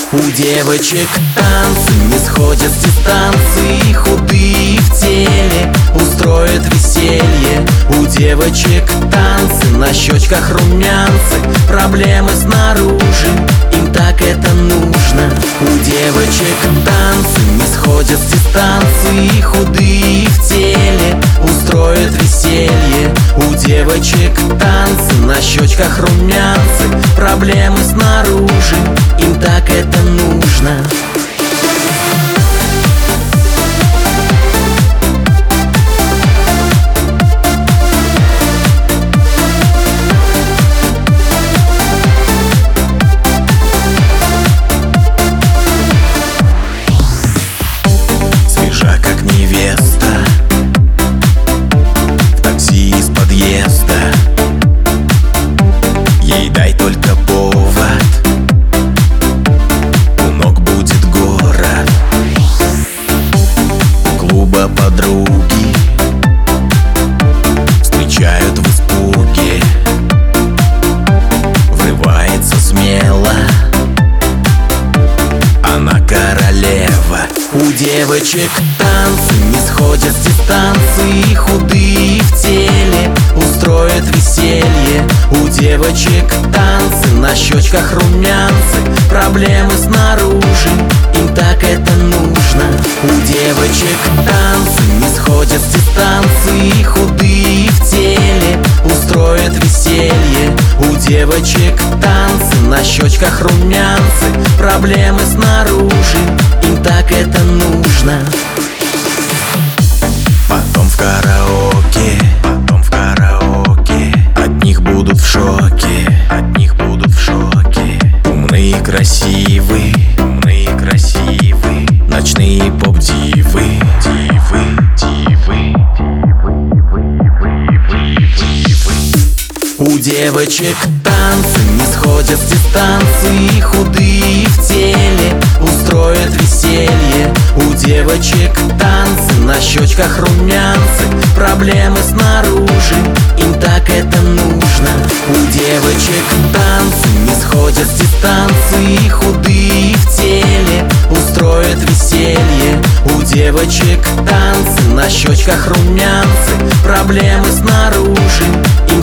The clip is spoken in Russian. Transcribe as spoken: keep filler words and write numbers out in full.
У девочек танцы не сходят с дистанции, худые в теле устроят веселье. У девочек танцы, на щечках румянцы, проблемы снаружи, им так это нужно. У девочек танцы не сходят с дистанции, худые в теле устроят веселье. У девочек танцы, на щечках румянцы, проблемы снаружи, им так это нужно. Свежа как невеста, в такси из подъезда, ей дай только повод, у ног будет город. У клуба подруги встречают в испуге, врывается смело, она королева. У девочек танцы не сходят с дистанции, худые в теле устроят веселье. У девочек танцы, на щечках румянцы, проблемы снаружи, им так это нужно. У девочек танцы не сходят с дистанции, худые в теле устроят веселье. У девочек танцы, на щечках румянцы, проблемы снаружи, им так это нужно. Потом в караоке, потом в караоке, от них будут в шоке, от них будут в шоке. Умные и красивые, умные и красивые, ночные поп-дивы, дивы, дивы, дивы. У девочек танцы не сходят с дистанции, худые в теле устроят веселье. У девочек танцы, на щечках румянцы, проблемы снаружи, им так это нужно. У девочек танцы не сходят с дистанции, худые в теле устроят веселье. У девочек танцы, на щечках румянцы, проблемы снаружи, им